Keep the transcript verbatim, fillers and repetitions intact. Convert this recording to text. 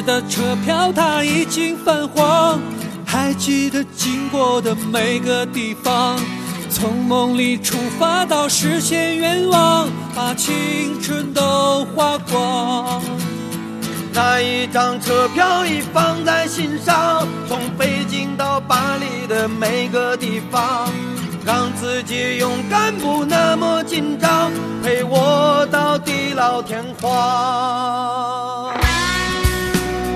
的车票它已经泛黄，还记得经过的每个地方，从梦里出发到实现愿望，把青春都花光。 那一张车票已放在心上，从北京到巴黎的每个地方，让自己勇敢不那么紧张，陪我到地老天荒。